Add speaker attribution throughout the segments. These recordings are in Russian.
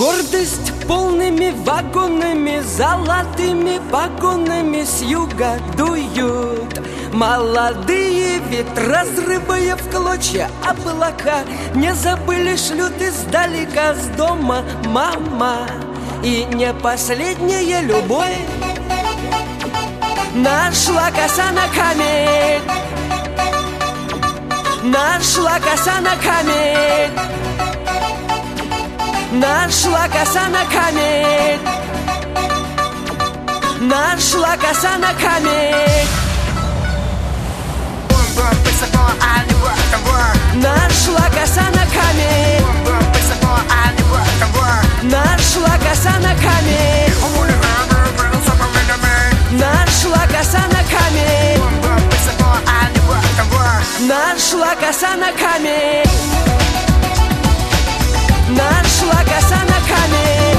Speaker 1: Гордость полными вагонами, золотыми погонами с юга дуют молодые ветра, разрывая в клочья облака. Не забыли, шлют издалека с дома мама. И не последняя любовь нашла коса на камень, нашла коса на камень, нашла коса на камень, нашла коса на камень. Нашла коса на камень, нашла коса на камень, нашла коса на камень, нашла коса на камень, нашла коса на камень.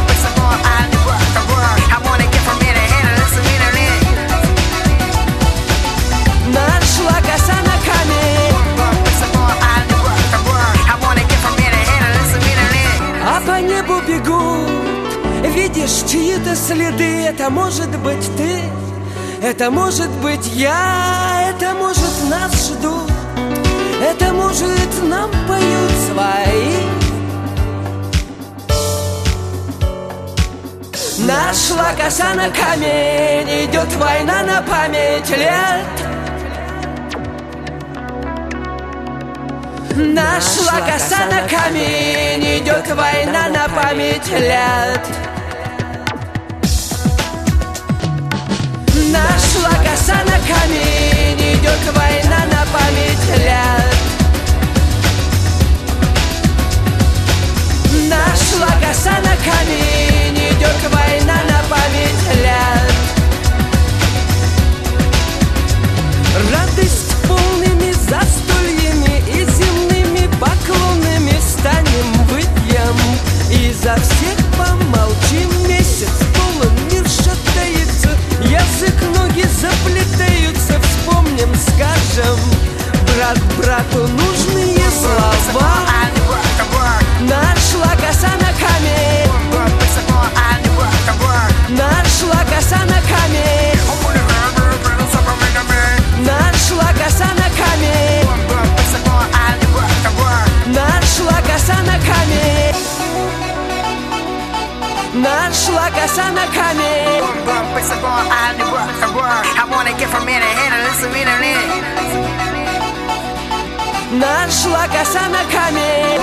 Speaker 1: Нашла коса на камень, а по небу бегут, видишь, чьи-то следы. Это может быть ты, это может быть я, это может нас ждут, это может нам поют свои. Нашла коса на камень, идет война на память лет. Нашла коса на камень, идет война на память лет. Нашла коса на камень, идет война на память лет. Нашла коса на камень, идет война на память лет. Радость полными застольями и земными поклонами станем выпьем, и за всех помолчим. Месяц полон, мир шатается, язык, ноги заплетаются. Вспомним, скажем брат брату нужные слова. Нашла коса на камень, нашла коса на камень, нашла коса на камень, нашла коса на камень, нашла коса на камень. Нашла коса на камень.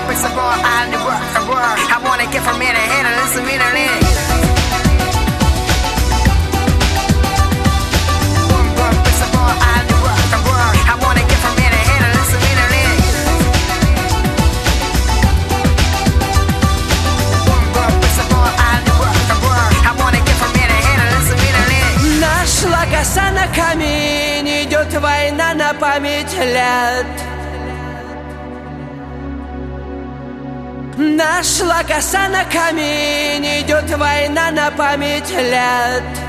Speaker 1: Нашла коса на камень, идет война на память лет. Нашла коса на камень, идет война на память лет.